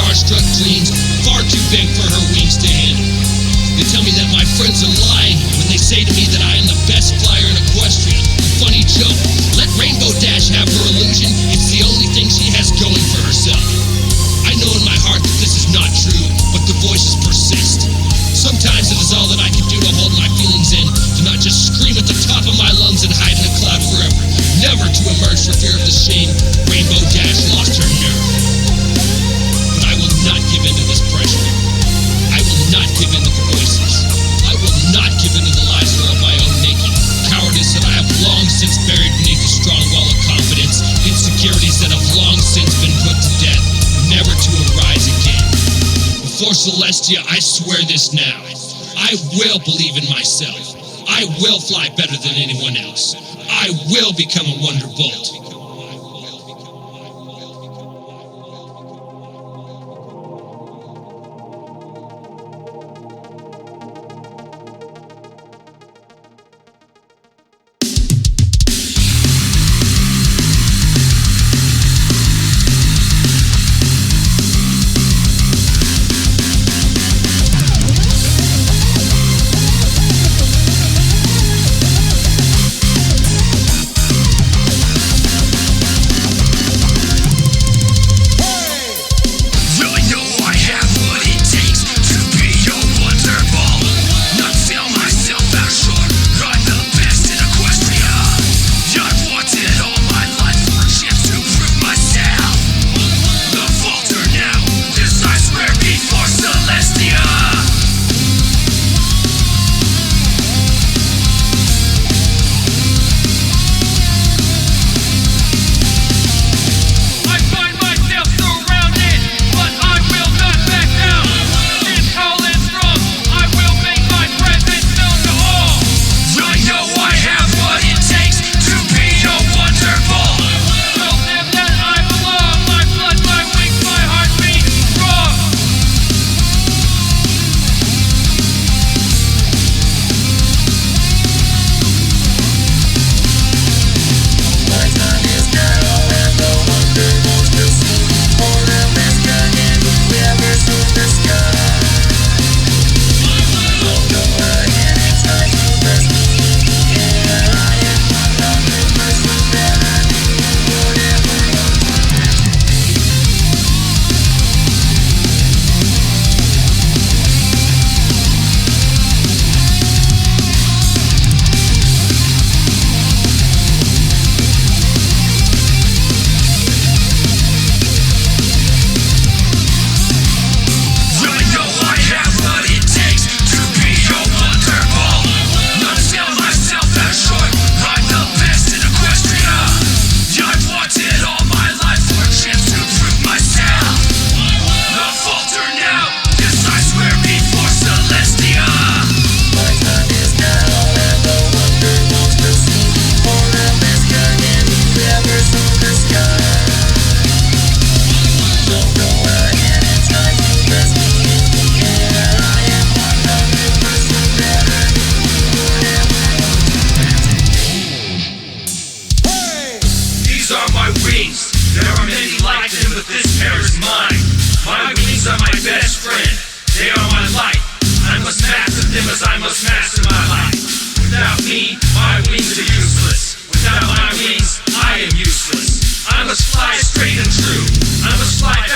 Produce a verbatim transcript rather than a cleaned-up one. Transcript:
starstruck dreams, far too big for her wings to handle. They tell me that my friends are lying when they say to me that I am the best flyer in Equestria. Funny joke, let Rainbow Dash have her illusion, it's the only thing she has going for herself. I know in my heart that this is not true, but the voices persist. Sometimes it is all that I can do to hold my feelings in, to not just scream at the top of my lungs and hide in a cloud forever, never to emerge for fear of the shame. Rainbow Dash lost her nerve. But I will not give in to this pressure. I will not give in to the voices. I will not give in to the lies that are of my own making. Cowardice that I have long since buried beneath a strong wall of confidence. Insecurities that have long since been put to death, never to arise again. Before Celestia, I swear this now. I will believe in myself. I will fly better than anyone else. I will become a Wonderbolt. There are many like them, but this pair is mine. My wings are my best friend. They are my light. I must master them as I must master my life. Without me, my wings are useless. Without my wings, I am useless. I must fly straight and true. I must fly